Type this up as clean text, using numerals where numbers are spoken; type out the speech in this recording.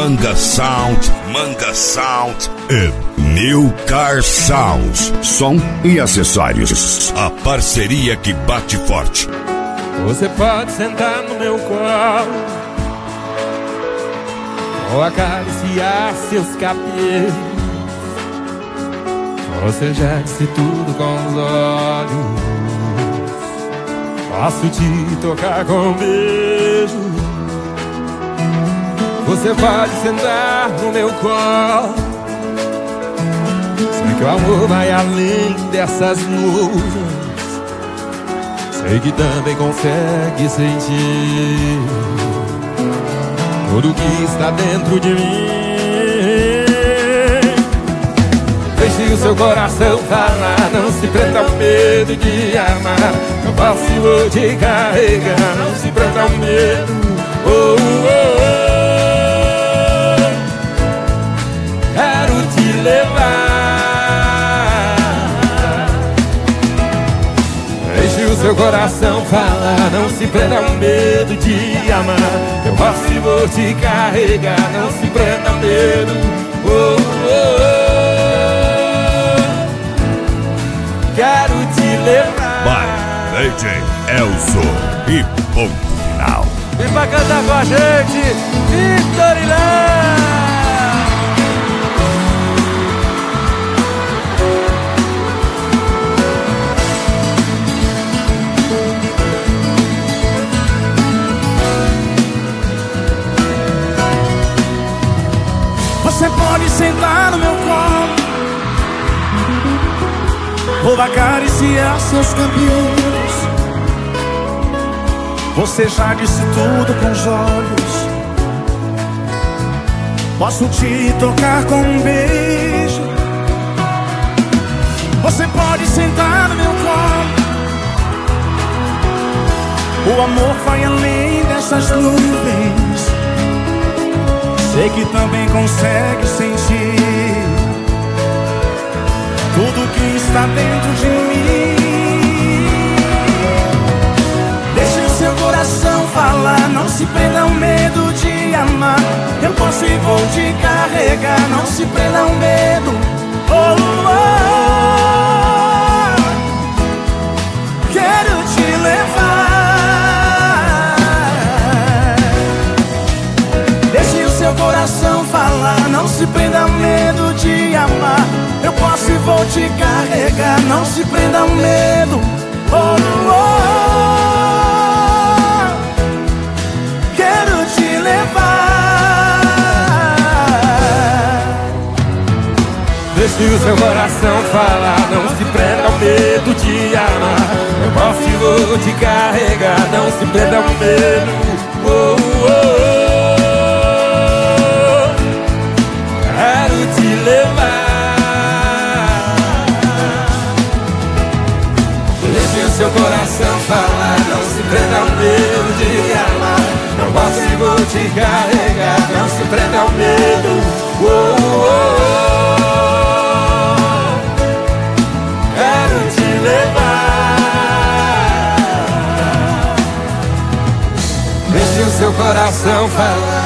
Manga Sound e New Car Sounds, som e acessórios. A parceria que bate forte. Você pode sentar no meu colo ou acariciar seus cabelos. Você já disse tudo com os olhos. Posso te tocar com um beijo. Você pode sentar no meu colo. Sei que o amor vai além dessas nuvens. Sei que também consegue sentir tudo que está dentro de mim. Deixe o seu coração falar, não se prenda ao medo de amar. Eu posso e vou te carregar, não se prenda ao medo. Oh, oh, oh. Quero te levar. Deixe o seu coração falar, não se prenda ao medo de amar. Eu posso e vou te carregar, não se prenda ao medo. Oh, oh, oh. Quero te levar. Vai, DJ Elzo e ponto final. Vem pra cantar com a gente, Victor Ilan. Você pode sentar no meu colo ou acariciar seus cabelos. Você já disse tudo com os olhos. Posso te tocar com um beijo. Você pode sentar no meu colo. O amor vai além dessas nuvens. Sei que também consegue sentir tudo que está dentro de mim. Deixe o seu coração falar, não se prenda ao medo de amar. Eu posso e vou te carregar, não se prenda ao medo. Oh, oh, oh. Quero te levar. Deixe o seu coração falar, não se prenda ao medo de amar. Eu posso e vou te carregar, não se prenda ao medo. Oh, oh, oh. Quero te levar. Deixe o seu coração falar, não se prenda ao medo de amar. Eu posso e vou te carregar, não se prenda ao medo. Oh, oh, oh. Quero te levar. Seu coração falar, não se prenda ao medo de amar. Não posso e vou te carregar, não se prenda ao medo. Oh, oh, oh. Quero te levar. Deixe o seu coração falar.